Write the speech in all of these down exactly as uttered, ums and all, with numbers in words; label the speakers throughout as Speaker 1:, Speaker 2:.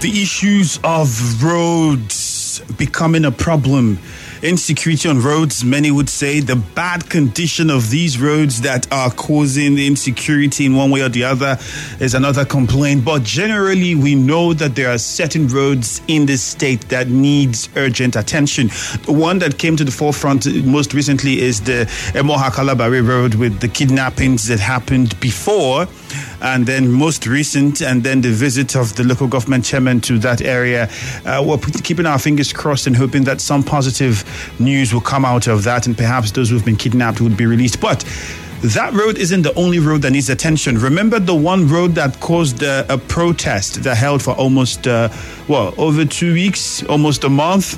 Speaker 1: The issues of roads becoming a problem. Insecurity on roads, many would say the bad condition of these roads that are causing the insecurity in one way or the other is another complaint. But generally, we know that there are certain roads in this state that needs urgent attention. The one that came to the forefront most recently is the Emoha Kalabari Road with the kidnappings that happened before, and then most recent, and then the visit of the local government chairman to that area. Uh, we're keeping our fingers crossed and hoping that some positive news will come out of that, and perhaps those who've been kidnapped would be released. But that road isn't the only road that needs attention. Remember the one road that caused uh, a protest that held for almost, uh, well, over two weeks, almost a month,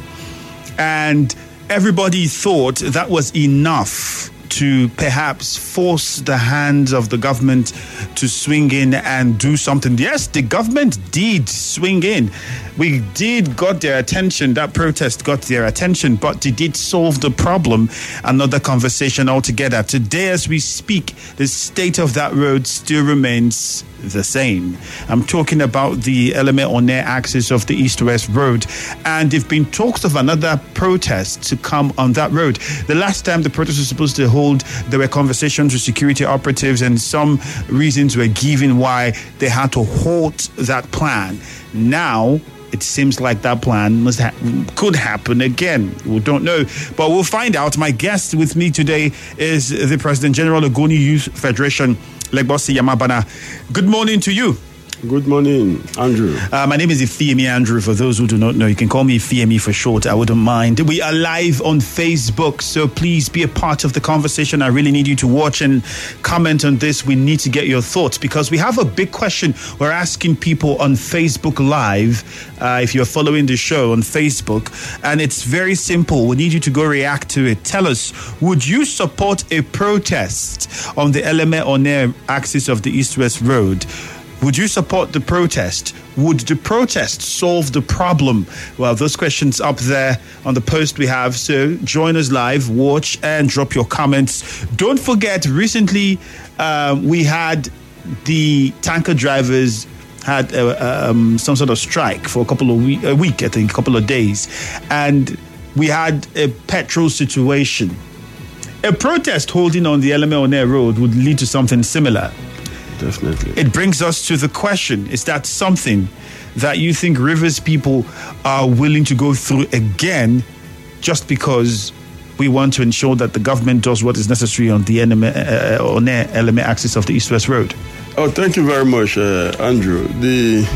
Speaker 1: and everybody thought that was enough to perhaps force the hands of the government to swing in and do something. Yes, the government did swing in. We did got their attention. That protest got their attention, but did it solve the problem? Another conversation altogether. Today, as we speak, the state of that road still remains the same. I'm talking about the Eleme One axis of the East-West Road, and there've been talks of another protest to come on that road. The last time the protest was supposed to hold, there were conversations with security operatives, and some reasons were given why they had to halt that plan. Now, it seems like that plan must ha- could happen again. We don't know, but we'll find out. My guest with me today is the President General of Ogoni Youth Federation, Legbosi Yamabana. Good morning to you.
Speaker 2: Good morning, Andrew.
Speaker 1: Uh, my name is Ifeemi Andrew. For those who do not know, you can call me Ifeemi for short. I wouldn't mind. We are live on Facebook, so please be a part of the conversation. I really need you to watch and comment on this. We need to get your thoughts because we have a big question. We're asking people on Facebook Live, uh, if you're following the show on Facebook, and it's very simple. We need you to go react to it. Tell us, would you support a protest on the Eleme One axis of the East-West Road? Would you support the protest? Would the protest solve the problem? Well, those questions up there on the post we have. So join us live, watch, and drop your comments. Don't forget, recently uh, we had the tanker drivers had uh, um, some sort of strike for a couple of week, a week, I think, a couple of days. And we had a petrol situation. A protest holding on the Eleme One Road would lead to something similar.
Speaker 2: Definitely.
Speaker 1: It brings us to the question, is that something that you think Rivers people are willing to go through again just because we want to ensure that the government does what is necessary on the Eleme axis of the East-West Road?
Speaker 2: Oh, thank you very much, uh, Andrew. The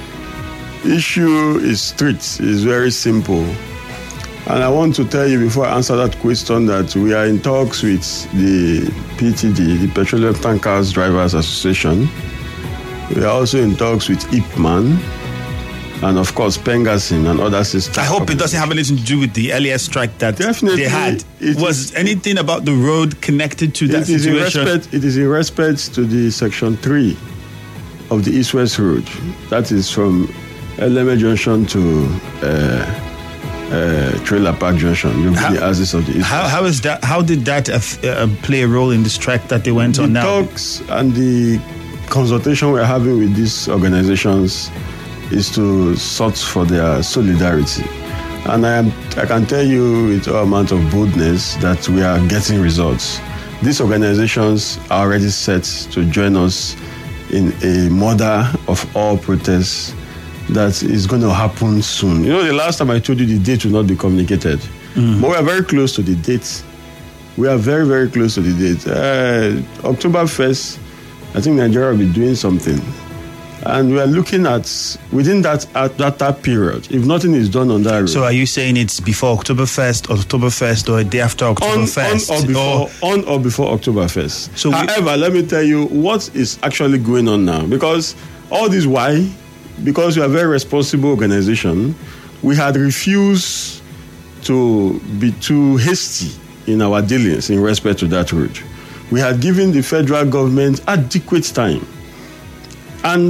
Speaker 2: issue is straight, it's very simple. And I want to tell you before I answer that question that we are in talks with the P T D, the Petroleum Tankers Drivers Association. We are also in talks with IPMAN and, of course, Pengasin and other systems.
Speaker 1: I hope it doesn't have anything to do with the earlier strike that
Speaker 2: Definitely,
Speaker 1: they had. Was is, anything about the road connected to that
Speaker 2: it is
Speaker 1: situation?
Speaker 2: In respect, it is in respect to the Section three of the East-West Road. That is from Eleme Junction to... Uh, Uh, Trailer Park Junction. You'll be the axis of the East.
Speaker 1: How, how is that? How did that uh, uh, play a role in the strike that they went
Speaker 2: the
Speaker 1: on now?
Speaker 2: The talks and the consultation we're having with these organizations is to sort for their solidarity. And I am, I can tell you with all amount of boldness that we are getting results. These organizations are already set to join us in a mother of all protests that is going to happen soon. You know, the last time I told you the date will not be communicated. Mm. But we are very close to the date. We are very, very close to the date. Uh, October first, I think Nigeria will be doing something. And we are looking at, within that at that, that period, if nothing is done on that road.
Speaker 1: So are you saying it's before October first, October first, or a day after October first?
Speaker 2: On, on, or before, or, on or before October first.
Speaker 1: So
Speaker 2: However, we, let me tell you what is actually going on now. Because all this why... Because we are a very responsible organization, we had refused to be too hasty in our dealings in respect to that road. We had given the federal government adequate time. And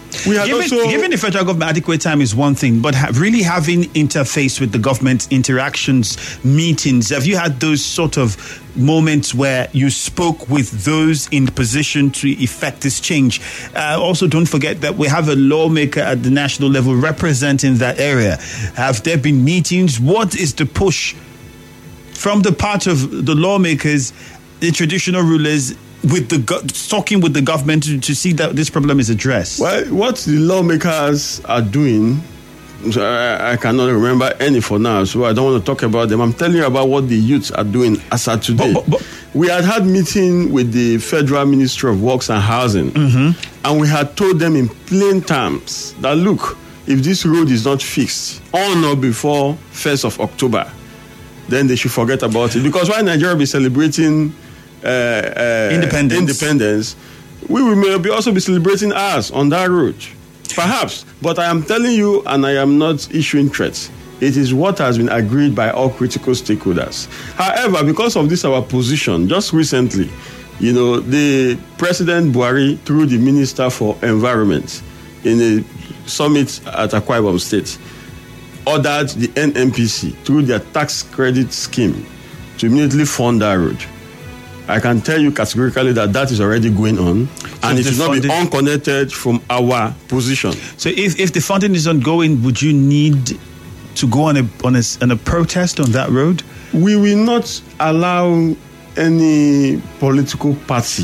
Speaker 2: We had
Speaker 1: giving,
Speaker 2: also
Speaker 1: giving the federal government adequate time is one thing, but ha- really having interface with the government, interactions, meetings. Have you had those sort of moments where you spoke with those in position to effect this change? Uh, also, don't forget that we have a lawmaker at the national level representing that area. Have there been meetings? What is the push from the part of the lawmakers, the traditional rulers, with the go- talking with the government to, to see that this problem is addressed?
Speaker 2: Well, what the lawmakers are doing, so I, I cannot remember any for now, so I don't want to talk about them. I'm telling you about what the youths are doing as of today.
Speaker 1: But, but, but,
Speaker 2: we had had meeting with the Federal Ministry of Works and Housing, mm-hmm. and we had told them in plain terms that, look, if this road is not fixed on or before first of October, then they should forget about it. Because while Nigeria will be celebrating Uh, uh,
Speaker 1: independence.
Speaker 2: independence, we will maybe also be celebrating ours on that road. Perhaps. But I am telling you, and I am not issuing threats, it is what has been agreed by all critical stakeholders. However, because of this our position, just recently, you know, the President Buhari, through the Minister for Environment, in a summit at Akwa Ibom State, ordered the N N P C, through their tax credit scheme, to immediately fund that road. I can tell you categorically that that is already going on, so and it should not be unconnected from our position.
Speaker 1: So if, if the funding is ongoing, would you need to go on a, on, a, on a protest on that road?
Speaker 2: We will not allow any political party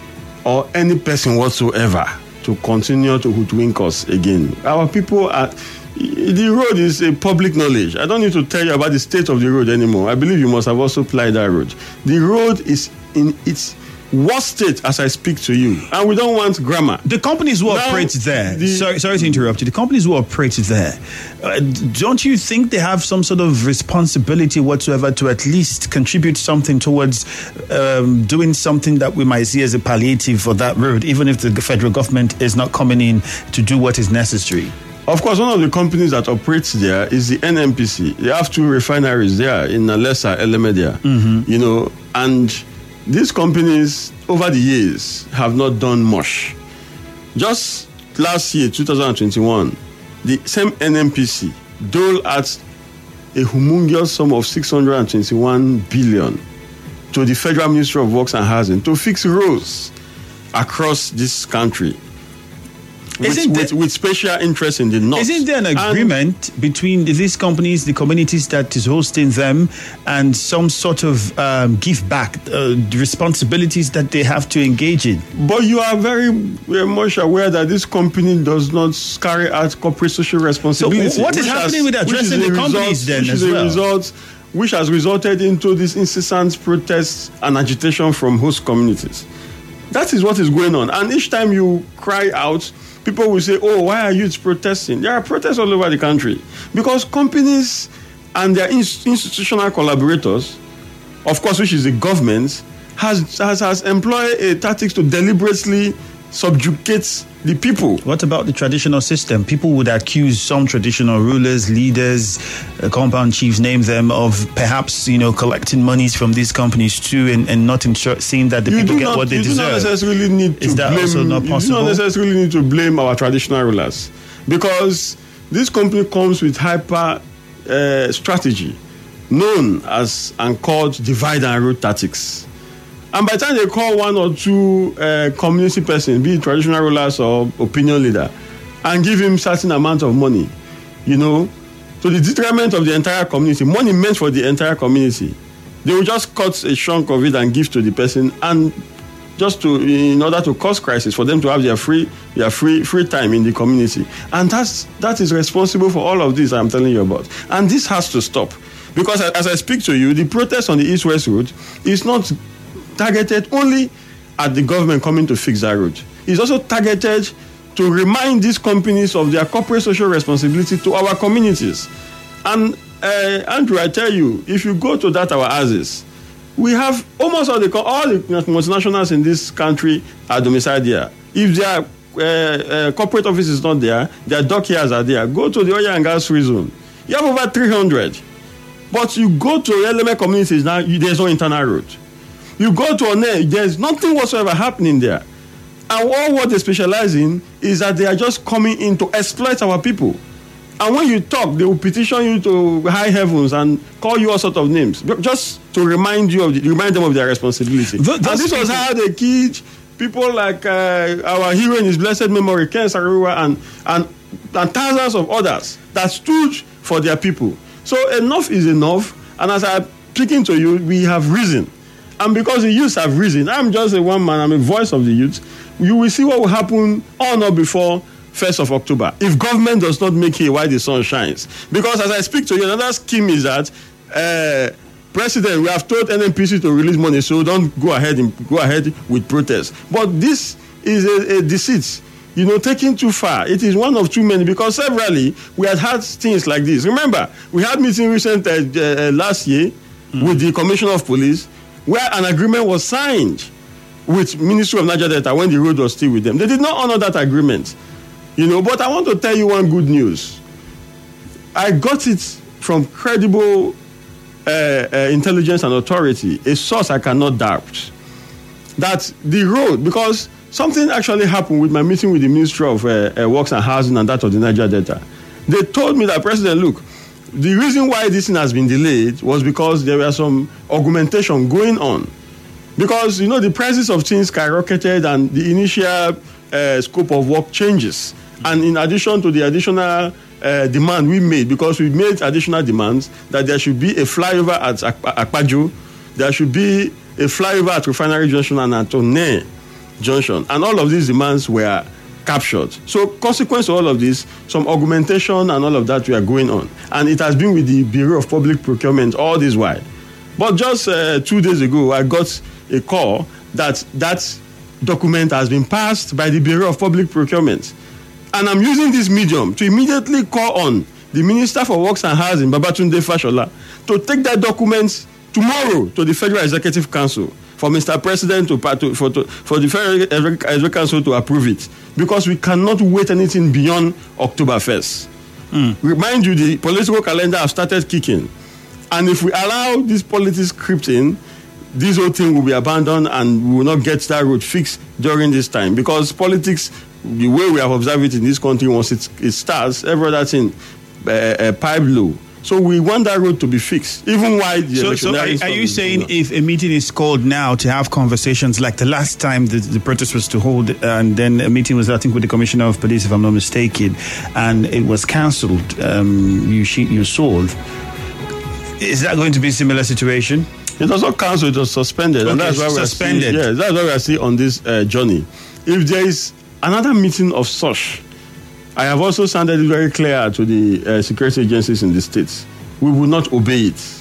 Speaker 2: or any person whatsoever to continue to hoodwink us again. Our people are... The road is a public knowledge. I don't need to tell you about the state of the road anymore. I believe you must have also applied that road. The road is in its worst state as I speak to you, and we don't want grammar.
Speaker 1: The companies who
Speaker 2: now,
Speaker 1: operate there,
Speaker 2: the,
Speaker 1: sorry, sorry to interrupt you, the companies who operate there, uh, don't you think they have some sort of responsibility whatsoever to at least contribute something towards um, doing something that we might see as a palliative for that road, even if the federal government is not coming in to do what is necessary?
Speaker 2: Of course, one of the companies that operates there is the N N P C. They have two refineries there in Alessa, Elemedia. Mm-hmm. You know, and these companies over the years have not done much. Just last year, twenty twenty-one, the same N N P C doled out a humongous sum of six hundred twenty-one billion to the Federal Ministry of Works and Housing to fix roads across this country. With,
Speaker 1: Isn't
Speaker 2: with,
Speaker 1: there,
Speaker 2: with special interest in the north.
Speaker 1: Isn't there an agreement and, between these companies, the communities that is hosting them, and some sort of um, give back, uh, the responsibilities that they have to engage in?
Speaker 2: But you are very, very much aware that this company does not carry out corporate social responsibility.
Speaker 1: So what is happening
Speaker 2: has,
Speaker 1: with addressing the companies
Speaker 2: result,
Speaker 1: then
Speaker 2: which
Speaker 1: as
Speaker 2: is
Speaker 1: well?
Speaker 2: A result, which has resulted into this incessant protests and agitation from host communities. That is what is going on. And each time you cry out, people will say, oh, why are youths protesting? There are protests all over the country. Because companies and their institutional collaborators, of course, which is the government, has, has, has employed a tactics to deliberately subjugate the people.
Speaker 1: What about the traditional system? People would accuse some traditional rulers, leaders, uh, compound chiefs, name them, of perhaps, you know, collecting monies from these companies too, and, and not ensure, seeing that the
Speaker 2: you
Speaker 1: people get
Speaker 2: not,
Speaker 1: what they
Speaker 2: you
Speaker 1: deserve.
Speaker 2: You do not necessarily need to
Speaker 1: Is that
Speaker 2: blame,
Speaker 1: also not possible?
Speaker 2: You do not necessarily need to blame our traditional rulers, because this company comes with hyper uh, strategy known as and called divide and rule tactics. And by the time they call one or two uh, community persons, be it traditional rulers or opinion leader, and give him certain amount of money, you know, to the detriment of the entire community, money meant for the entire community, they will just cut a chunk of it and give to the person, and just to in order to cause crisis for them to have their free their free free time in the community. And that's that is responsible for all of this I'm telling you about. And this has to stop, because as I speak to you, the protest on the East-West Road is not targeted only at the government coming to fix that road. It's also targeted to remind these companies of their corporate social responsibility to our communities. And uh, Andrew, I tell you, if you go to that our houses, we have almost all the all the multinationals in this country are domiciled here. If their uh, uh, corporate office is not there, their dockyards are there. Go to the oil and gas free zone. You have over three hundred. But you go to Eleme communities now, you, there's no internal road. You go to One, there's nothing whatsoever happening there. And all what they specialize in is that they are just coming in to exploit our people. And when you talk, they will petition you to high heavens and call you all sorts of names, just to remind you of the, remind them of their responsibility. Th- and this was how they killed people like uh, our hero in his blessed memory, Ken Saro-Wiwa, and, and and thousands of others that stood for their people. So enough is enough. And as I'm speaking to you, we have risen. And because the youths have risen, I'm just a one man, I'm a voice of the youth. You will see what will happen on or before first of October if government does not make hay while the sun shines. Because as I speak to you, another scheme is that uh, President, we have told N N P C to release money, so don't go ahead and go ahead with protests. But this is a, a deceit, you know, taken too far. It is one of too many, because severally we had had things like this. Remember, we had meeting recent uh, uh, last year mm. with the Commissioner of Police, where an agreement was signed with Ministry of Niger Delta when the road was still with them. They did not honor that agreement, you know. But I want to tell you one good news. I got it from credible uh, uh, intelligence and authority, a source I cannot doubt, that the road, because something actually happened with my meeting with the Ministry of uh, uh, Works and Housing and that of the Niger Delta. They told me that, President, look, the reason why this thing has been delayed was because there were some augmentation going on. Because, you know, the prices of things skyrocketed and the initial uh, scope of work changes. And in addition to the additional uh, demand we made, because we made additional demands that there should be a flyover at Akpaju, there should be a flyover at Refinery Junction and at Onne Junction. And all of these demands were captured. So, consequence of all of this, some augmentation and all of that were going on. And it has been with the Bureau of Public Procurement all this while. But just uh, two days ago, I got a call that that document has been passed by the Bureau of Public Procurement. And I'm using this medium to immediately call on the Minister for Works and Housing, Babatunde Fashola, to take that document tomorrow to the Federal Executive Council for Mister President to, to, for, to, for the Federal Executive Council to approve it. Because we cannot wait anything beyond October first. Mm. Remind you, the political calendar has started kicking. And if we allow this politics crept in, this whole thing will be abandoned and we will not get that road fixed during this time. Because politics, the way we have observed it in this country, once it, it starts, every other thing, uh, uh, pipe low. So we want that road to be fixed, even while the
Speaker 1: So, so are, are you saying if a meeting is called now to have conversations like the last time the, the protest was to hold, and then a meeting was, I think, with the Commissioner of Police, if I'm not mistaken, and it was cancelled, um, you you solve, is that going to be a similar situation?
Speaker 2: It was not cancelled, it was suspended.
Speaker 1: Okay,
Speaker 2: and that's why
Speaker 1: suspended.
Speaker 2: We're seeing, yes, that's what we are seeing on this uh, journey. If there is another meeting of such, I have also sounded it very clear to the uh, security agencies in the states. We will not obey it.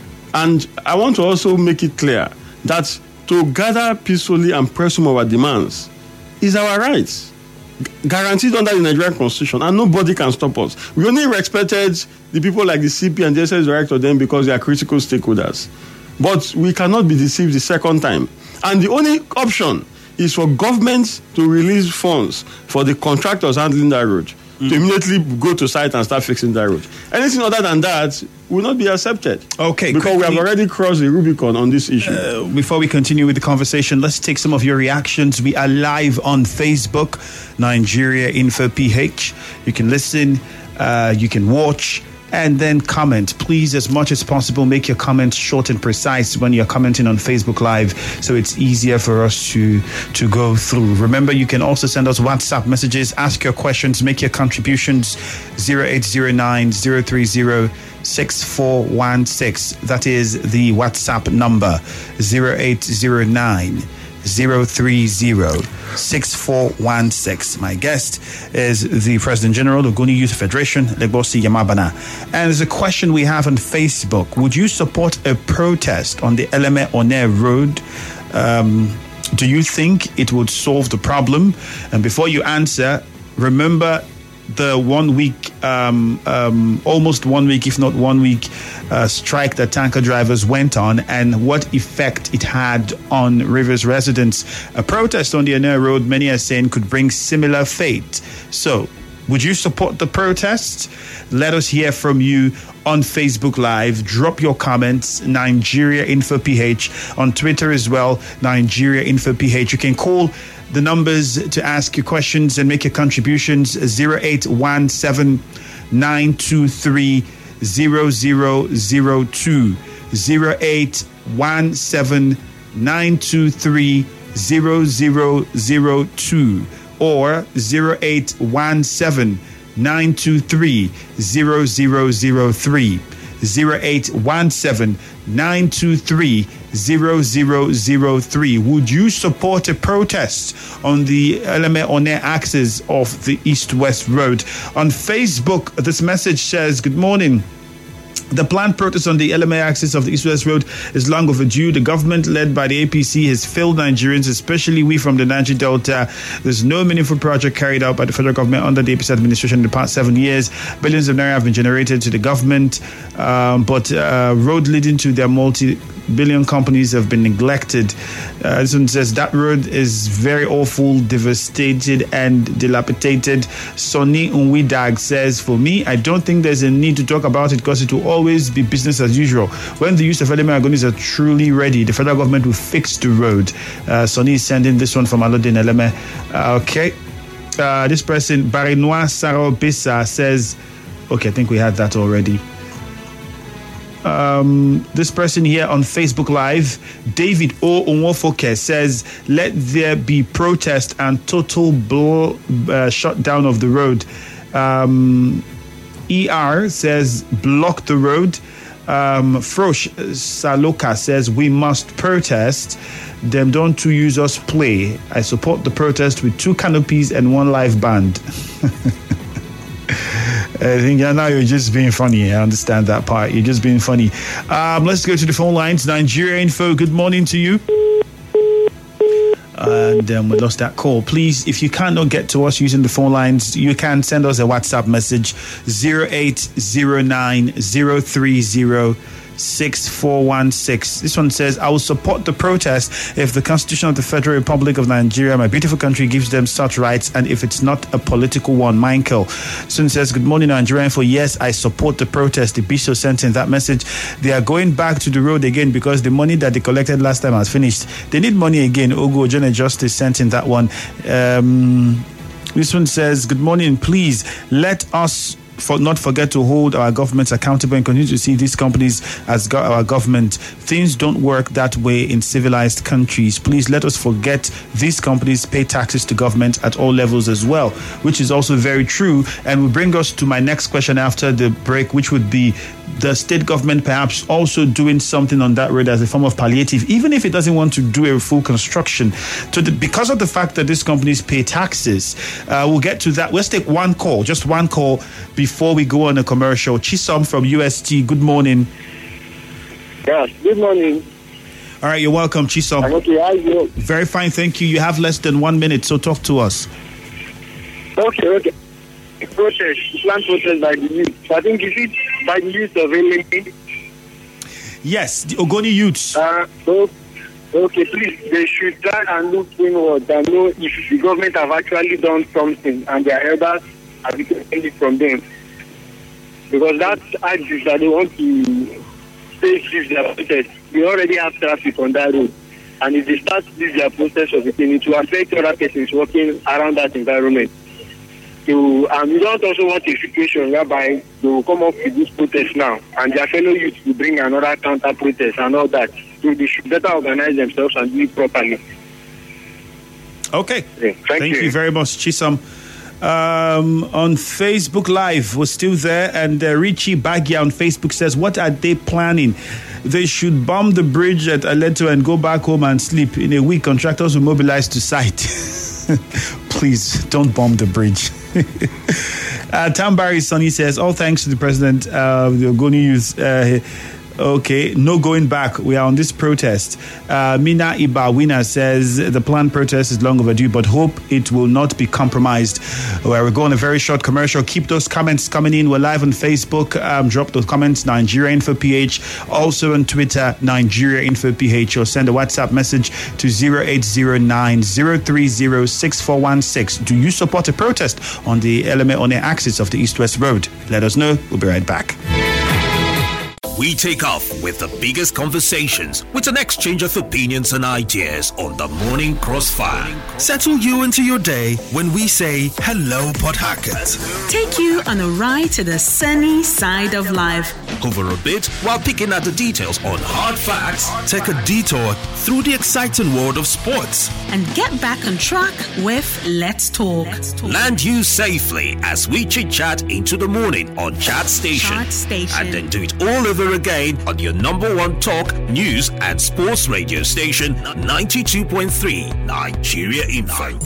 Speaker 2: And I want to also make it clear that to gather peacefully and press some of our demands is our right, guaranteed under the Nigerian Constitution, and nobody can stop us. We only respected the people like the C P and the S S director then because they are critical stakeholders. But we cannot be deceived the second time. And the only option is for government to release funds for the contractors handling that road, mm. to immediately go to site and start fixing that road. Anything other than that will not be accepted.
Speaker 1: Okay.
Speaker 2: Because we have already crossed the Rubicon on this issue.
Speaker 1: Uh, before we continue with the conversation, let's take some of your reactions. We are live on Facebook, Nigeria Info P H. You can listen, uh, you can watch, and then comment. Please, as much as possible, make your comments short and precise when you're commenting on Facebook Live, so it's easier for us to to go through. Remember, you can also send us WhatsApp messages, ask your questions, make your contributions. zero eight zero nine, zero three zero, six four one six. That is the WhatsApp number, zero eight zero nine, zero three zero, six four one six. My guest is the President General of Ogoni Youth Federation, Legbosi Yamabana. And there's a question we have on Facebook. Would you support a protest on the Eleme Onne Road? Um, do you think it would solve the problem? And before you answer, remember the one week, um, um, almost one week, if not one week, uh, strike that tanker drivers went on, and what effect it had on Rivers residents. A protest on the Onne Road, many are saying, could bring similar fate. So, would you support the protest? Let us hear from you on Facebook Live. Drop your comments, Nigeria Info P H. On Twitter as well, Nigeria Info P H. You can call The numbers to ask your questions and make your contributions: zero eight one seven nine two three zero zero zero two, zero eight one seven nine two three zero zero zero two, or zero eight one seven nine two three zero zero zero three, zero eight one seven nine two three zero zero zero three. Would you support a protest on the Eleme One axis of the East-West Road? On Facebook, this message says, good morning. The planned protest on the L M A axis of the East-West Road is long overdue. The government led by the A P C has failed Nigerians, especially we from the Niger Delta. There's no meaningful project carried out by the federal government under the A P C administration in the past seven years. Billions of naira have been generated to the government, um, but uh, road leading to their multi-billion companies have been neglected. Uh, this one says that road is very awful, devastated and dilapidated. Sonny Unwidag says, for me, I don't think there's a need to talk about it because it will always be business as usual. When the use of Eleme Agonis are truly ready, the federal government will fix the road. Uh, Sonny is sending this one from Alodin Eleme. Uh, okay. Uh, this person, Barinois Saro Bissa, says, okay, I think we had that already. Um, this person here on Facebook Live, David O. Onwofoke, says, let there be protest and total blow, uh, shutdown of the road. Um, E R says, block the road. Um, Frosh Saloka says, we must protest. Them don't to use us play. I support the protest with two canopies and one live band. I think yeah, now you're just being funny. I understand that part. You're just being funny. Um, let's go to the phone lines. Nigeria Info, good morning to you. And um, we lost that call. Please, if you cannot get to us using the phone lines, you can send us a WhatsApp message, zero eight zero nine zero three zero six four one six. This one says, I will support the protest if the Constitution of the Federal Republic of Nigeria, my beautiful country, gives them such rights, and if it's not a political one. Michael. This one says, good morning, Nigerian. For yes, I support the protest. The bishop sent in that message. They are going back to the road again because the money that they collected last time has finished. They need money again. Ogo John Justice sent in that one. Um, this one says, good morning. Please let us For not forget to hold our governments accountable and continue to see these companies as go- our government. Things don't work that way in civilized countries. Please let us forget these companies pay taxes to government at all levels as well, which is also very true, and will bring us to my next question after the break, which would be the state government perhaps also doing something on that road as a form of palliative, even if it doesn't want to do a full construction. So the, because of the fact that these companies pay taxes, uh, we'll get to that. Let's take one call, just one call before we go on a commercial. Chisom from U S T, good morning.
Speaker 3: Yes, good morning.
Speaker 1: All right, you're welcome, Chisom.
Speaker 3: I'm okay, how are you?
Speaker 1: Very fine, thank you. You have less than one minute, so talk to us.
Speaker 3: Okay, okay. Protest, plan protest by the youth. So I think is it by the youth of Eleme?
Speaker 1: Yes, the Ogoni youths.
Speaker 3: Uh, so, okay, please, they should try and look inward and know if the government have actually done something and their elders have taken it from them. Because that argues that they want to face this their protest. We already have traffic on that road. And if they start this their process of it, it will affect other persons working around that environment. So, and we don't also want a situation whereby they will come up with this protest now and their fellow youth will bring another counter protest and all that. So they should better organize themselves and do it properly.
Speaker 1: Okay.
Speaker 3: Yeah, thank,
Speaker 1: thank you.
Speaker 3: you
Speaker 1: very much, Chisom. Um, on Facebook Live, we're still there, and uh, Richie Bagia on Facebook says, what are they planning? They should bomb the bridge at Aleto and go back home and sleep. In a week, contractors will mobilize to site. Please, don't bomb the bridge. uh, Tambari Sonny says, all thanks to the president of uh, the Ogoni youth. Uh, Okay, no going back. We are on this protest. Uh, Mina Ibawina says the planned protest is long overdue, but hope it will not be compromised. Well, we're going a very short commercial. Keep those comments coming in. We're live on Facebook. Um, drop those comments, Nigeria Info P H. Also on Twitter, Nigeria Info P H. Or send a WhatsApp message to zero eight zero nine zero three zero six four one six. Do you support a protest on the Eleme One axis of the East-West Road? Let us know. We'll be right back.
Speaker 4: we take off with the biggest conversations with an exchange of opinions and ideas on the Morning Crossfire. Settle you into your day when we say hello, Port Harcourt.
Speaker 5: Take you on a ride to the sunny side of life.
Speaker 4: Hover a bit while picking at the details on hard facts. Take a detour through the exciting world of sports.
Speaker 5: And get back on track with Let's Talk. Let's Talk.
Speaker 4: Land you safely as we chit-chat into the morning on Chat Station.
Speaker 5: Chat Station.
Speaker 4: And then do it all over again on your number one talk, news and sports radio station, ninety-two point three Nigeria Info.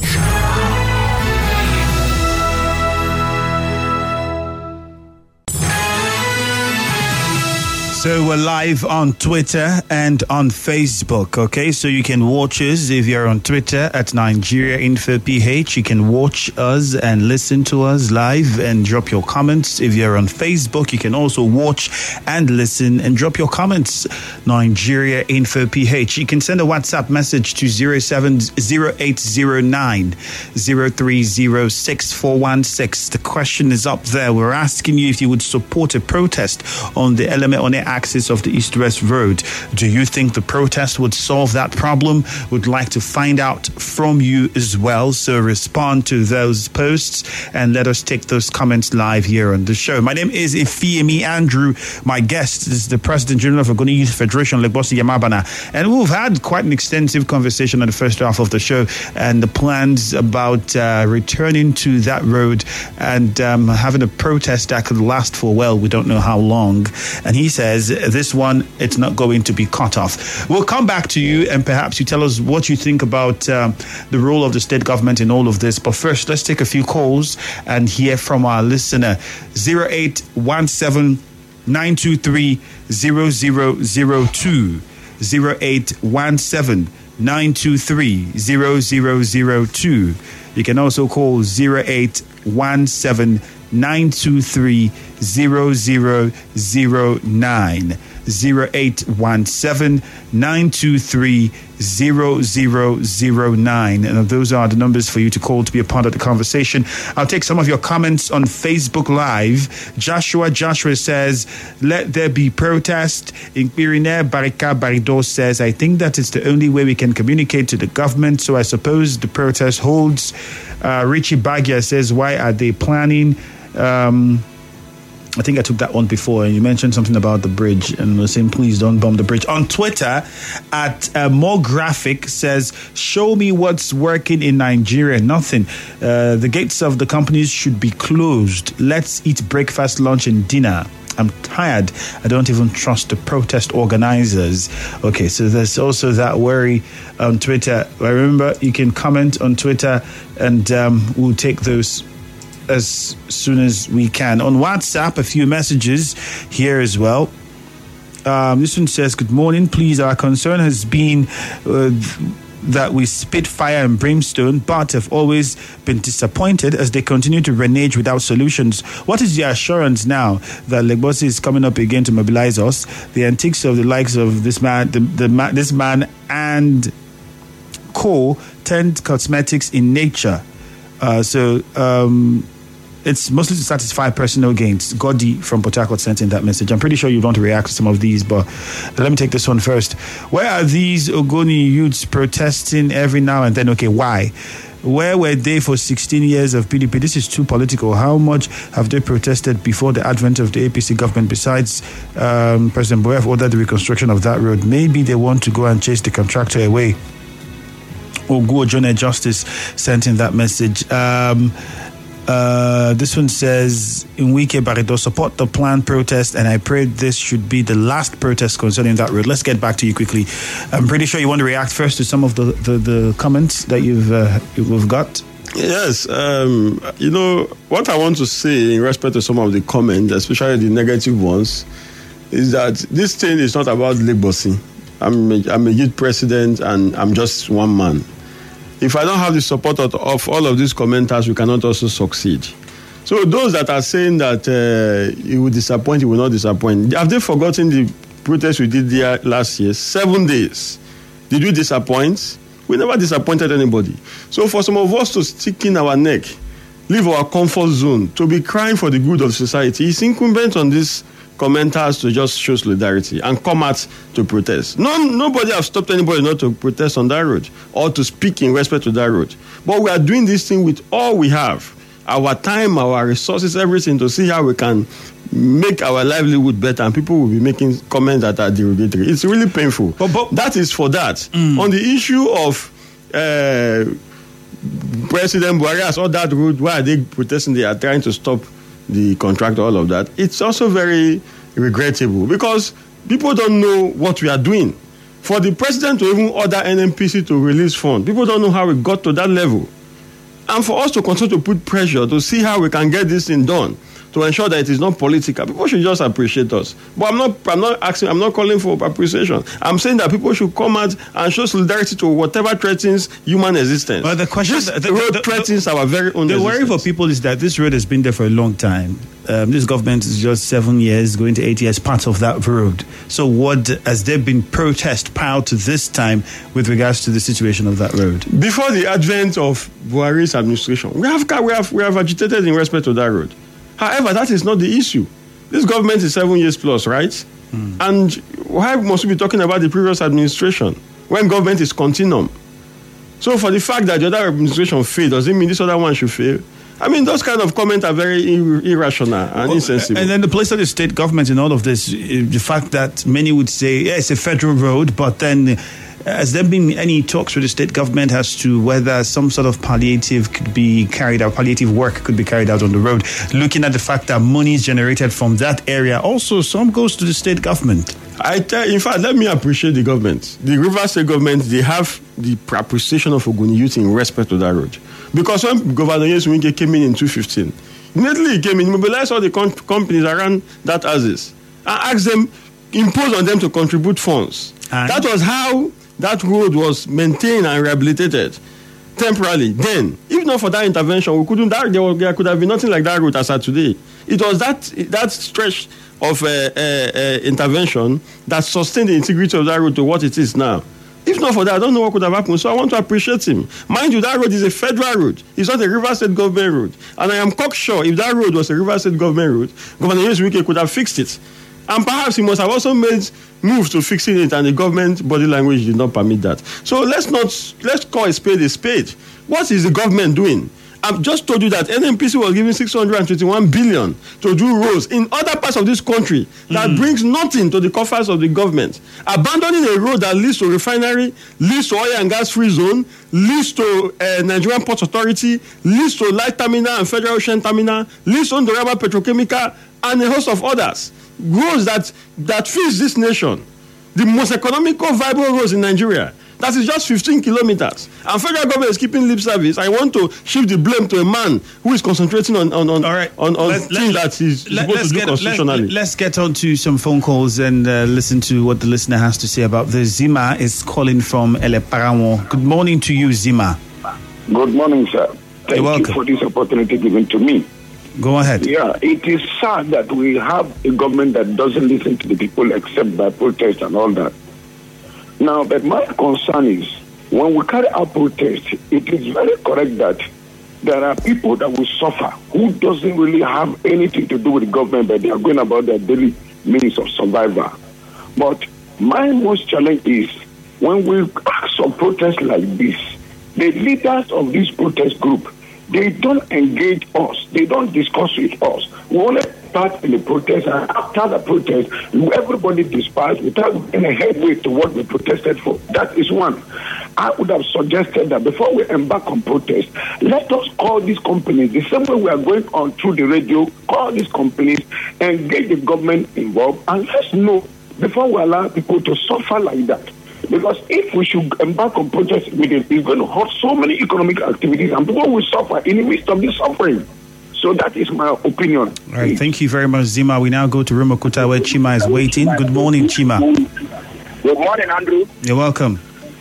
Speaker 1: So we're live on Twitter and on Facebook, okay? So you can watch us if you're on Twitter at Nigeria Info P H. You can watch us and listen to us live and drop your comments. If you're on Facebook, you can also watch and listen and drop your comments. Nigeria Info P H. You can send a WhatsApp message to zero seven zero eight zero nine zero three zero six four one six. The question is up there. We're asking you if you would support a protest on the Elemehone axis of the East-West Road. Do you think the protest would solve that problem? Would like to find out from you as well. So respond to those posts and let us take those comments live here on the show. My name is Ifeemi Andrew. My guest is the President General of Ogoni Youth Federation, Legbosi Yamabana. And we've had quite an extensive conversation on the first half of the show and the plans about uh, returning to that road and um, having a protest that could last for, well, we don't know how long. And he says this one, it's not going to be cut off. We'll come back to you and perhaps you tell us what you think about um, the role of the state government in all of this. But first, let's take a few calls and hear from our listener. zero eight one seven nine two three zero zero zero two. zero eight one seven nine two three zero zero zero two. You can also call zero eight one seven nine two three zero zero zero nine. zero eight one seven nine two three zero zero zero nine. And those are the numbers for you to call to be a part of the conversation. I'll take some of your comments on Facebook Live. Joshua Joshua says, let there be protest. Inquirine Barika Barido says, I think that it's the only way we can communicate to the government. So I suppose the protest holds. Uh, Richie Bagia says, why are they planning? Um, I think I took that one before, and you mentioned something about the bridge, and we're saying, please don't bomb the bridge. On Twitter, at uh, More Graphic says, show me what's working in Nigeria. Nothing. Uh, the gates of the companies should be closed. Let's eat breakfast, lunch, and dinner. I'm tired. I don't even trust the protest organizers. Okay, so there's also that worry on Twitter. I remember you can comment on Twitter, and um, we'll take those as soon as we can. On WhatsApp, a few messages here as well. Um, this one says, good morning. Please, our concern has been uh, that we spit fire and brimstone, but have always been disappointed as they continue to renege without solutions. What is the assurance now that Legbosi is coming up again to mobilize us? The antics of the likes of this man, the, the man, this man and co turned cosmetics in nature. Uh, so um, it's mostly to satisfy personal gains. Godi from Port Harcourt sent in that message. I'm pretty sure you want to react to some of these, but let me take this one first. Where are these Ogoni youths protesting every now and then? Okay, why? Where were they for sixteen years of P D P? This is too political. How much have they protested before the advent of the A P C government? Besides, um, President Boef ordered the reconstruction of that road. Maybe they want to go and chase the contractor away. Ogu Ojone Justice sent in that message. Um, uh, this one says, Nwike Barido, support the planned protest, and I pray this should be the last protest concerning that road. Let's get back to you quickly. I'm pretty sure you want to react first to some of the, the, the comments that you've uh, we've got.
Speaker 2: Yes, um, you know, what I want to say in respect to some of the comments, especially the negative ones, is that this thing is not about Legbosi. I'm a, I'm a youth president and I'm just one man. If I don't have the support of, of all of these commenters, we cannot also succeed. So those that are saying that uh, it will disappoint, it will not disappoint, have they forgotten the protest we did there last year? Seven days. Did we disappoint? We never disappointed anybody. So for some of us to stick in our neck, leave our comfort zone, to be crying for the good of society, it's incumbent on these commenters to just show solidarity and come out to protest. No, nobody has stopped anybody not to protest on that road or to speak in respect to that road. But we are doing this thing with all we have, our time, our resources, everything, to see how we can make our livelihood better, and people will be making comments that are derogatory. It's really painful. But, but that is for that. Mm. On the issue of uh, President Buhari has all that road, why are they protesting? They are trying to stop the contract, all of that. It's also very regrettable because people don't know what we are doing. For the president to even order N N P C to release funds, people don't know how we got to that level. And for us to continue to put pressure to see how we can get this thing done, to ensure that it is not political, people should just appreciate us. But I'm not I'm not asking, I'm not calling for appreciation. I'm saying that people should come out and show solidarity to whatever threatens human existence.
Speaker 1: Well, the question,
Speaker 2: this
Speaker 1: the, the,
Speaker 2: road
Speaker 1: the,
Speaker 2: threatens our very own
Speaker 1: The
Speaker 2: existence.
Speaker 1: worry for people is that this road has been there for a long time. Um, this government is just seven years, going to eight years, part of that road. So what, has there been protest prior to this time with regards to the situation of that road?
Speaker 2: Before the advent of Buhari's administration, we have, we have, we have agitated in respect to that road. However, that is not the issue. This government is seven years plus, right? Mm. And why must we be talking about the previous administration when government is continuum? So for the fact that the other administration failed, does it mean this other one should fail? I mean, those kind of comments are very ir- irrational and well, insensible.
Speaker 1: And then the place of the state government in all of this, the fact that many would say, yeah, it's a federal road, but then has there been any talks with the state government as to whether some sort of palliative could be carried out, palliative work could be carried out on the road, looking at the fact that money is generated from that area? Also, some goes to the state government.
Speaker 2: I tell, in fact, let me appreciate the government. The Rivers State government, they have the appreciation of Ogoni youth in respect to that road. Because when Governor Nyesom Wike came in in twenty fifteen, immediately he came in, mobilized all the com- companies around that axis and asked them, imposed on them to contribute funds. And that was how that road was maintained and rehabilitated temporarily. Then, if not for that intervention, we couldn't. That, there, was, there could have been nothing like that road as of today. It was that that stretch of uh, uh, uh, intervention that sustained the integrity of that road to what it is now. If not for that, I don't know what could have happened. So I want to appreciate him. Mind you, that road is a federal road. It's not a Rivers State government road. And I am cocksure if that road was a Rivers State government road, Governor Nyesom Wike could have fixed it. And perhaps he must have also made moves to fixing it, and the government body language did not permit that. So let's not let's call a spade a spade. What is the government doing? I've just told you that N N P C was giving six hundred twenty-one billion to do roads in other parts of this country that mm. brings nothing to the coffers of the government. Abandoning a road that leads to refinery, leads to oil and gas free zone, leads to uh, Nigerian Ports Authority, leads to Light Terminal and Federal Ocean Terminal, leads to Ndoraba Petrochemical, and a host of others. Roads that, that feeds this nation. The most economical, viable roads in Nigeria. That is just fifteen kilometers. And federal government is keeping lip service. I want to shift the blame to a man who is concentrating on on on, right. on, on let's, things let's, that he's let, supposed to do get, constitutionally.
Speaker 1: Let, let's get on to some phone calls and uh, listen to what the listener has to say about this. Zima is calling from Eleparanwo. Good morning to you, Zima.
Speaker 6: Good morning, sir. Thank
Speaker 1: You're welcome.
Speaker 6: you for this opportunity given to me.
Speaker 1: Go ahead.
Speaker 6: Yeah, it is sad that we have a government that doesn't listen to the people except by protest and all that. Now, but my concern is, when we carry out protest, it is very correct that there are people that will suffer who doesn't really have anything to do with the government, but they are going about their daily means of survival. But my most challenge is, when we ask for protests like this, the leaders of this protest group, they don't engage us. They don't discuss with us. We only start in the protest, and after the protest, everybody dispersed without any headway to what we protested for. That is one. I would have suggested that before we embark on protest, let us call these companies, the same way we are going on through the radio, call these companies and get the government involved, and let's know before we allow people to suffer like that. Because if we should embark on protest immediately, it's going to hurt so many economic activities, and people will suffer in the midst of this suffering. So that is my opinion.
Speaker 1: All right, thank you very much, Zima. We now go to Rumuokwuta, where Chima is waiting. Good morning, Chima.
Speaker 3: Good morning, Andrew.
Speaker 1: You're welcome.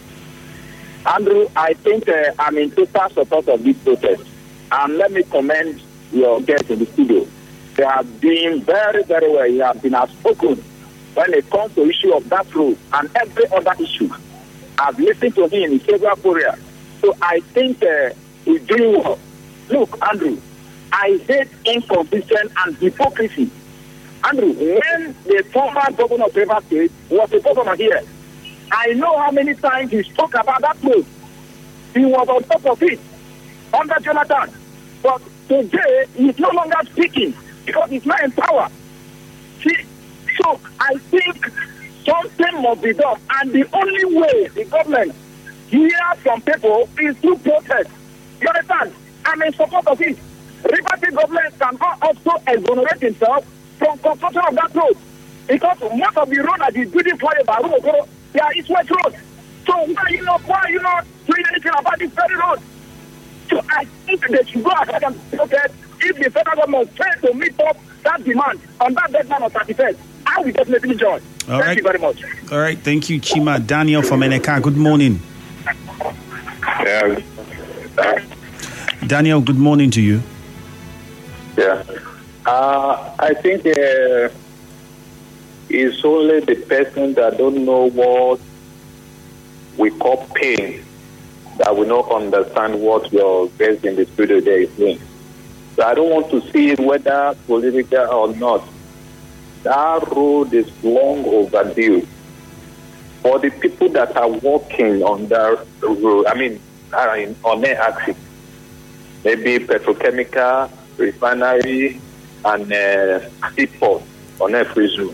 Speaker 3: Andrew, I think uh, I'm in total support of this protest. And let me commend your guest in the studio. They have been very, very well. You have been outspoken when it comes to the issue of that road and every other issue. I've listened to him in several areas. So I think uh, he's doing well. Look, Andrew, I hate inconsistent and hypocrisy Andrew, when the former governor of Rivers State was a governor here, I know how many times he spoke about that road. He was on top of it under Jonathan. But today, he's no longer speaking because he's not in power. See, so I think something must be done. And the only way the government hears from people is through protest. You understand? I'm in support of it. Rivers State government can also exonerate himself from construction of that road. Because most of the road that is building for a Baru, they are east-west roads. So why you not why you not doing anything about this very road? So I think they should go ahead and protest. If the federal government fails to meet up that demand on that deadline of thirty-first, I will definitely join.
Speaker 1: All
Speaker 3: Thank
Speaker 1: right.
Speaker 3: you very much.
Speaker 1: All right, thank you, Chima. Daniel from Eneka, good morning.
Speaker 7: Yeah.
Speaker 1: Daniel, good morning to you.
Speaker 7: Yeah. Uh, I think uh, it's only the person that don't know what we call pain that will not understand what your guest in the studio there is doing. So I don't want to see it whether political or not. That road is long overdue. For the people that are working on that road, I mean, are in, on their axis, maybe petrochemical, refinery, and uh, seaport on a free zone.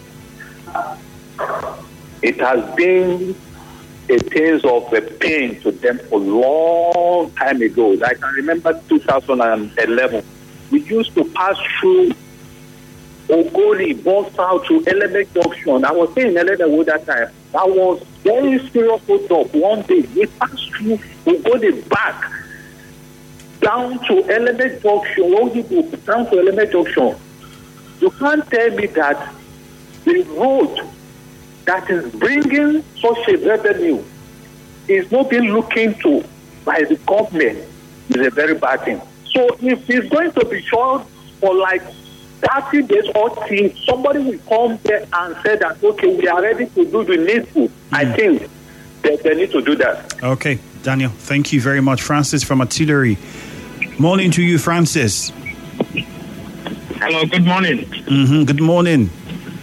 Speaker 7: It has been a case of a pain to them for a long time ago. I can remember two thousand eleven. We used to pass through Ogoli, both out to Element Junction. I was saying Element that time. That was very serious hold up. One day we passed through Ogoli back down to Element Junction. When you go down to Element Junction, you can't tell me that the road that is bringing such a revenue is not being looked into by the government is a very bad thing. So if it's going to be short for like thirty days or things, somebody will come there and say that, okay, we are ready to do the needful. Mm. I think that they need to do that.
Speaker 1: Okay, Daniel, thank you very much. Francis from Artillery. Morning to you, Francis.
Speaker 3: Hello, good morning.
Speaker 1: Mm-hmm, good morning.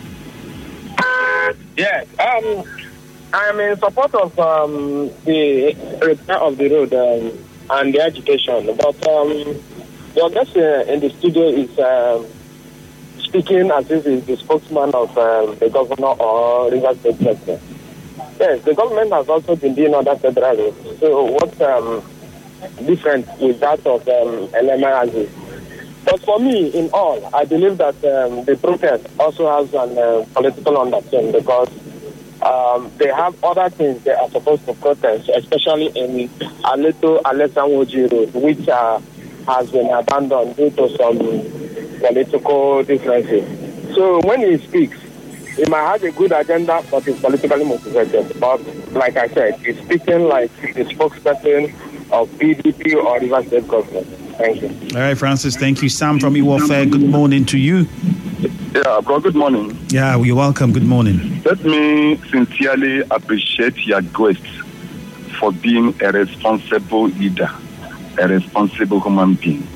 Speaker 3: Yeah, um, I'm in support of um, the repair of the road um, and the education. But um, the guest uh, in the studio is uh, speaking as if he's the spokesman of um, the governor or Rivers State President. Yes, the government has also been doing other federal roads. So what's um, different with that of um, L M I? But for me, in all, I believe that um, the protest also has an uh, political undertone because um, they have other things they are supposed to protest, especially in Aleto Alesanwoji Road, which uh, has been abandoned due to some political differences. So when he speaks, he might have a good agenda, but it's politically motivated. But like I said, he's speaking like the spokesperson of P D P or Rivers State government. Thank you.
Speaker 1: All right, Francis, thank you. Sam from Iwofe, good morning to you.
Speaker 8: Yeah, bro, good morning.
Speaker 1: Yeah, you're welcome. Good morning.
Speaker 8: Let me sincerely appreciate your guest for being a responsible leader, a responsible human being.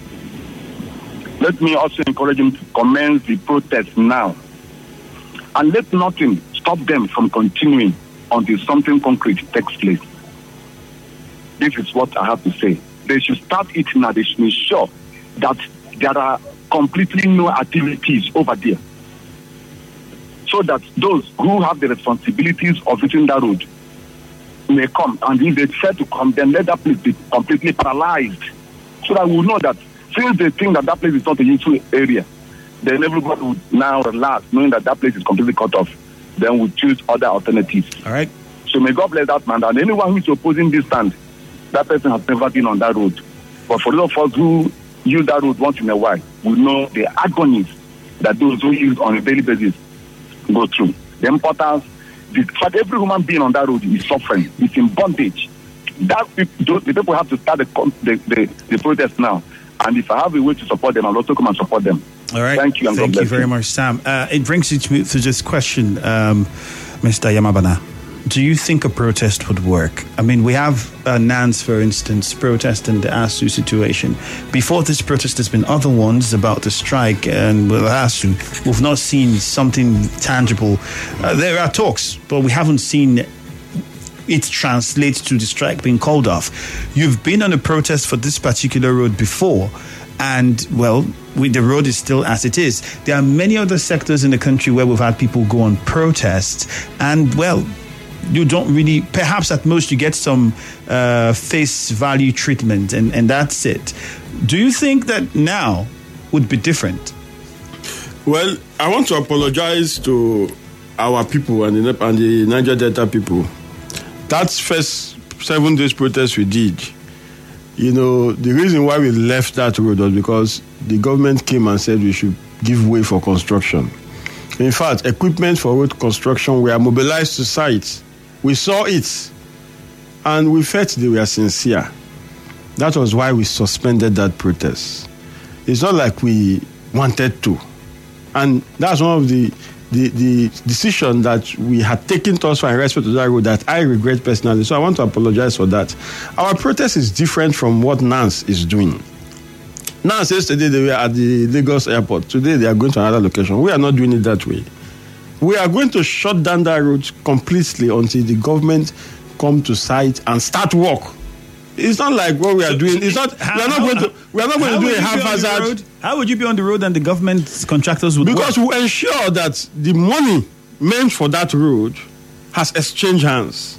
Speaker 8: Let me also encourage him to commence the protest now. And let nothing stop them from continuing until something concrete takes place. This is what I have to say. They should start it now. They should ensure that there are completely no activities over there. So that those who have the responsibilities of visiting that road may come. And if they decide to come, then let that place be completely paralyzed. So that we will know that since they think that that place is not a useful area, then everybody would now relax, knowing that that place is completely cut off. Then we choose other alternatives.
Speaker 1: All right.
Speaker 8: So may God bless that man. And anyone who is opposing this stand, that person has never been on that road. But for those of us who use that road once in a while, we know the agonies that those who use on a daily basis go through. The importance, the fact every human being on that road is suffering, is in bondage. That those, the people have to start the, the, the, the protest now. And if I have a way to support them, I'll also come and support them.
Speaker 1: All right.
Speaker 8: Thank you. And
Speaker 1: Thank
Speaker 8: God
Speaker 1: you very
Speaker 8: you.
Speaker 1: much, Sam. Uh, it brings it to, to this question, um, Mister Yamabana. do you think a protest would work? I mean, we have uh, Nance, for instance, protesting the ASU situation. Before this protest, there's been other ones about the strike and with ASU. We've not seen something tangible. Uh, there are talks, but we haven't seen it translate to the strike being called off. You've been on a protest for this particular road before, and, well, we, the road is still as it is. There are many other sectors in the country where we've had people go on protests, and, well, you don't really, perhaps at most you get some uh, face value treatment, and, and that's it. Do you think that now would be different?
Speaker 2: Well, I want to apologize to our people and the, and the Niger Delta people. That first seven days protest we did, you know, the reason why we left that road was because the government came and said we should give way for construction. In fact, equipment for road construction were mobilized to sites. We saw it, and we felt they were sincere. That was why we suspended that protest. It's not like we wanted to. And that's one of the the, the decisions that we had taken thus far in respect to that road that I regret personally. So I want to apologize for that. Our protest is different from what Nance is doing. Nance, yesterday they were at the Lagos airport. Today they are going to another location. We are not doing it that way. We are going to shut down that road completely until the government come to site and start work. It's not like what we are doing. It's not. How, we are not going to. We are not going to do a haphazard.
Speaker 1: How would you be on the road and the government contractors would
Speaker 2: Because
Speaker 1: work?
Speaker 2: we ensure that the money meant for that road has exchanged hands.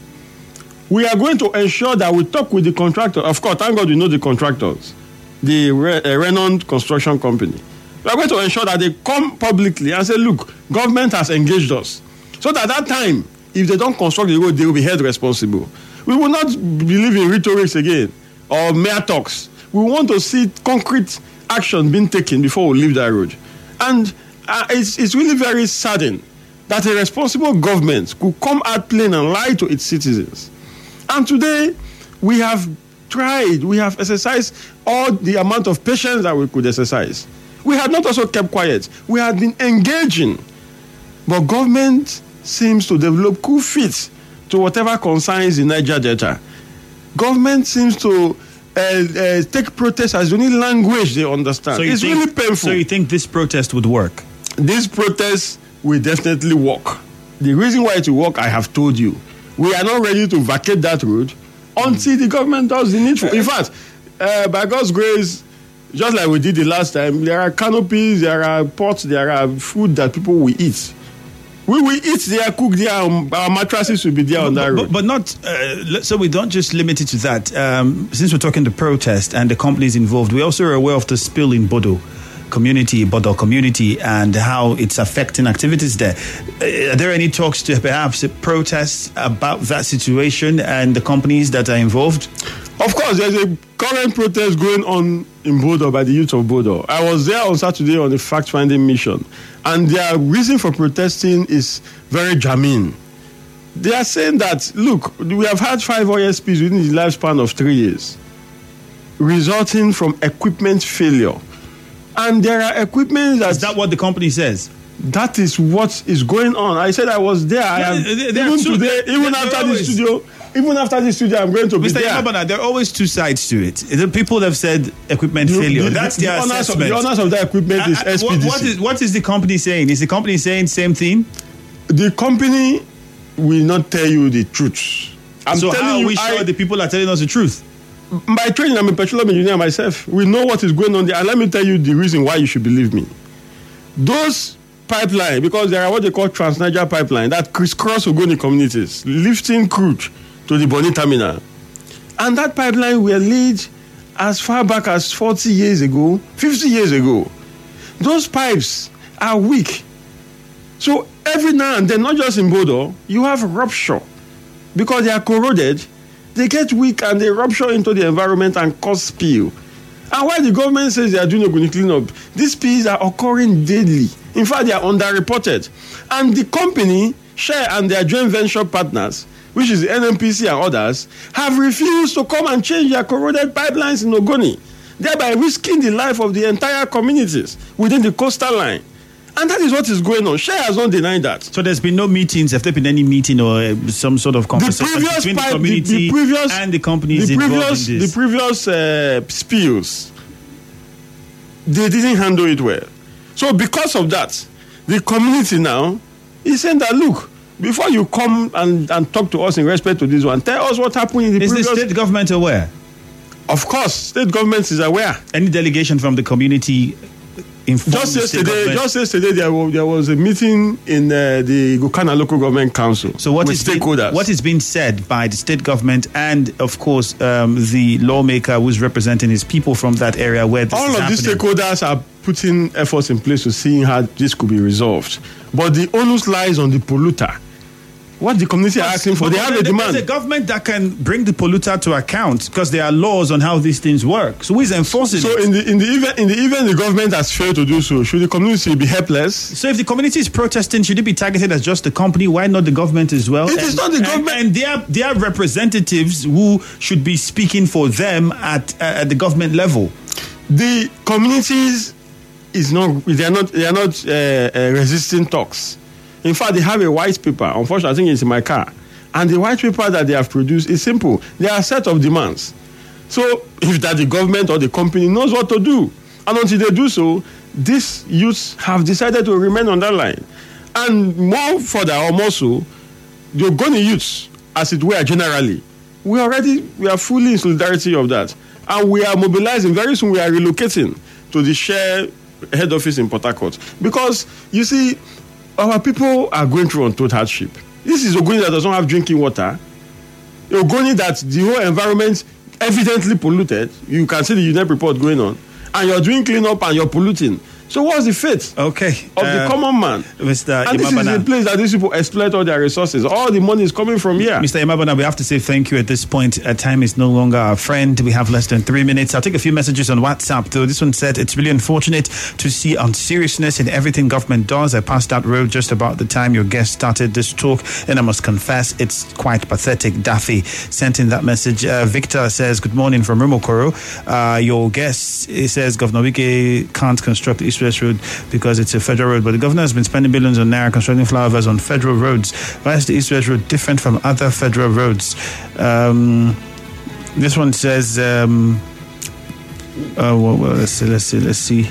Speaker 2: We are going to ensure that we talk with the contractor. Of course, thank God we know the contractors, the uh, renowned construction company. We are going to ensure that they come publicly and say, look, government has engaged us. So that at that time, if they don't construct the road, they will be held responsible. We will not believe in rhetorics again or mere talks. We want to see concrete action being taken before we leave that road. And uh, it's, it's really very saddening that a responsible government could come out plain and lie to its citizens. And today, we have tried, we have exercised all the amount of patience that we could exercise. We had not also kept quiet. We had been engaging. But government seems to develop cool feet to whatever concerns the Niger Delta. Government seems to uh, uh, take protest as the only language they understand. So it's think, really painful.
Speaker 1: So you think this protest would work?
Speaker 2: This protest will definitely work. The reason why it will work, I have told you. We are not ready to vacate that road until mm. the government does the needful. In fact, uh, by God's grace, just like we did the last time, there are canopies, there are pots, there are food that people will eat. We will eat there, cook there, our mattresses will be there
Speaker 1: but,
Speaker 2: on that road.
Speaker 1: But, but not, uh, so we don't just limit it to that. Um, since we're talking the protest and the companies involved, we also are aware of the spill in Bodo community, Bodo community, and how it's affecting activities there. Uh, are there any talks to perhaps protest about that situation and the companies that are involved?
Speaker 2: Of course, there's a current protest going on in Bodo by the youth of Bodo. I was there on Saturday on a fact-finding mission, and their reason for protesting is very germane. They are saying that, look, we have had five O S Ps within the lifespan of three years, resulting from equipment failure. And there are equipment that...
Speaker 1: Is that what the company says?
Speaker 2: That is what is going on. I said I was there. I am,
Speaker 1: there, there
Speaker 2: even
Speaker 1: two,
Speaker 2: today,
Speaker 1: there,
Speaker 2: even
Speaker 1: there
Speaker 2: after
Speaker 1: always,
Speaker 2: the studio... Even after this studio, I'm going to be
Speaker 1: Mister
Speaker 2: there.
Speaker 1: Mister Yabana, there are always two sides to it. The people have said equipment
Speaker 2: the,
Speaker 1: failure.
Speaker 2: The,
Speaker 1: That's
Speaker 2: the,
Speaker 1: their
Speaker 2: the
Speaker 1: assessment.
Speaker 2: Of, the owners of that equipment uh, is S P D C.
Speaker 1: What, what, is, what is the company saying? Is the company saying same thing?
Speaker 2: The company will not tell you the truth. I'm
Speaker 1: so how are
Speaker 2: you,
Speaker 1: we sure I, the people are telling us the truth?
Speaker 2: By training, I'm a petroleum engineer myself. We know what is going on there. And let me tell you the reason why you should believe me. Those pipeline, because there are what they call Trans-Niger pipeline that crisscross Ogoni communities, lifting crude to the Bonny terminal. And that pipeline will lead as far back as forty years ago, fifty years ago. Those pipes are weak. So every now and then, not just in Bodo, you have rupture. Because they are corroded, they get weak and they rupture into the environment and cause spill. And while the government says they are doing Ogoni cleanup, these spills are occurring daily. In fact, they are underreported. And the company, Share and their joint venture partners, which is the N N P C and others, have refused to come and change their corroded pipelines in Ogoni, thereby risking the life of the entire communities within the coastal line. And that is what is going on. Share has not denied that.
Speaker 1: So there's been no meetings. Have there been any meeting or uh, some sort of conversation
Speaker 2: the
Speaker 1: between
Speaker 2: pipe,
Speaker 1: the community
Speaker 2: the, the previous,
Speaker 1: and the companies
Speaker 2: the
Speaker 1: involved
Speaker 2: previous,
Speaker 1: in this?
Speaker 2: The previous uh, spills, they didn't handle it well. So because of that, the community now is saying that, look, before you come and, and talk to us in respect to this one, tell us what happened in the
Speaker 1: is
Speaker 2: previous...
Speaker 1: Is the state government aware?
Speaker 2: Of course, state government is aware.
Speaker 1: Any delegation from the community informed
Speaker 2: just
Speaker 1: the
Speaker 2: yesterday,
Speaker 1: state
Speaker 2: just yesterday, there was, there was a meeting in uh, the Gukana Local Government Council.
Speaker 1: So what
Speaker 2: with
Speaker 1: is
Speaker 2: stakeholders?
Speaker 1: Being, what is being said by the state government and, of course, um, the lawmaker who's representing his people from that area where this
Speaker 2: all
Speaker 1: is
Speaker 2: of
Speaker 1: happening?
Speaker 2: These stakeholders are putting efforts in place to see how this could be resolved. But the onus lies on the polluter. What the community are asking for, they have a demand.
Speaker 1: There's a government that can bring the polluter to account because there are laws on how these things work. So who is enforcing
Speaker 2: so
Speaker 1: it?
Speaker 2: So in the in the event in the event the government has failed to do so, should the community be helpless?
Speaker 1: So if the community is protesting, should it be targeted as just the company? Why not the government as well?
Speaker 2: It
Speaker 1: and,
Speaker 2: is not the
Speaker 1: and,
Speaker 2: government.
Speaker 1: And they are they are representatives who should be speaking for them at uh, at the government level.
Speaker 2: The communities is not they are not they are not uh, uh, resisting talks. In fact, they have a white paper. Unfortunately, I think it's in my car. And the white paper that they have produced is simple. There are a set of demands. So if that the government or the company knows what to do, and until they do so, these youths have decided to remain on that line. And more further or more so, the Ogoni youths, as it were generally, we already we are fully in solidarity of that. And we are mobilizing. Very soon we are relocating to the Share head office in Port Harcourt. Because, you see, our people are going through untold hardship. This is Ogoni that does not have drinking water. Ogoni that the whole environment evidently polluted. You can see the U N E P report going on. And you're doing cleanup and you're polluting. So what's the fate
Speaker 1: okay.
Speaker 2: of
Speaker 1: uh,
Speaker 2: the common man?
Speaker 1: Mister
Speaker 2: And this
Speaker 1: Imabana.
Speaker 2: is the place that these people exploit all their resources. All the money is coming from here.
Speaker 1: Mister Imabana, we have to say thank you at this point. Uh, time is no longer our friend. We have less than three minutes. I'll take a few messages on WhatsApp, though. This one said, it's really unfortunate to see unseriousness in everything government does. I passed that road just about the time your guest started this talk, and I must confess, it's quite pathetic. Daffy sent in that message. Uh, Victor says, good morning from Rumokoro. Uh, your guest, he says, Governor Wike can't construct the East-West Road because it's a federal road, but the governor has been spending billions on naira constructing flyovers on federal roads. Why is the East-West Road different from other federal roads? Um, this one says, um, uh, well, well, let's see, let's see, let's see.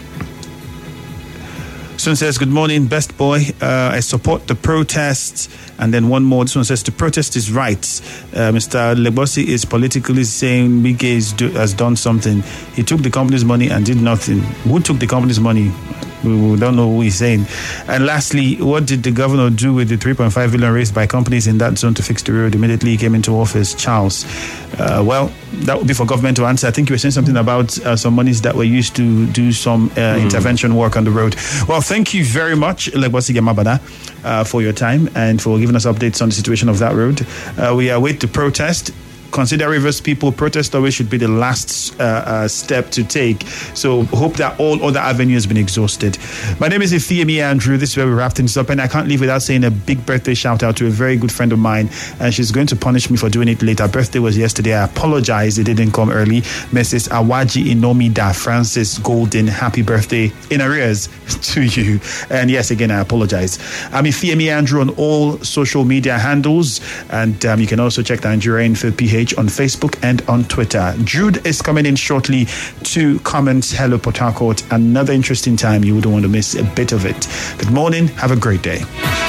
Speaker 1: This one says, good morning, best boy. Uh, I support the protest. And then one more. This one says, the protest is right. Uh, Mister Lebosi is politically saying Wike do, has done something. He took the company's money and did nothing. Who took the company's money? We don't know who he's saying. And lastly, what did the governor do with the three point five billion raised by companies in that zone to fix the road immediately he came into office? Charles. Uh, well, that would be for government to answer. I think you were saying something about uh, some monies that were used to do some uh, mm. intervention work on the road. Well, thank you very much, Lebosi Imabana, uh, for your time and for giving us updates on the situation of that road. Uh, we await the protest. Consider Rivers people, protest always should be the last uh, uh, step to take. So hope that all other avenues have been exhausted. My name is Ifeami Andrew. This is where we wrap things up. And I can't leave without saying a big birthday shout out to a very good friend of mine. And she's going to punish me for doing it late. Her birthday was yesterday. I apologize. It didn't come early. Missus Awaji Inomida Francis Golden. Happy birthday in arrears to you. And yes, again, I apologize. I'm Ifeami Andrew on all social media handles. And um, you can also check the Nigerian for P H on Facebook and on Twitter. Jude is coming in shortly to comment. Hello, Port Harcourt. Another interesting time. You wouldn't want to miss a bit of it. Good morning. Have a great day.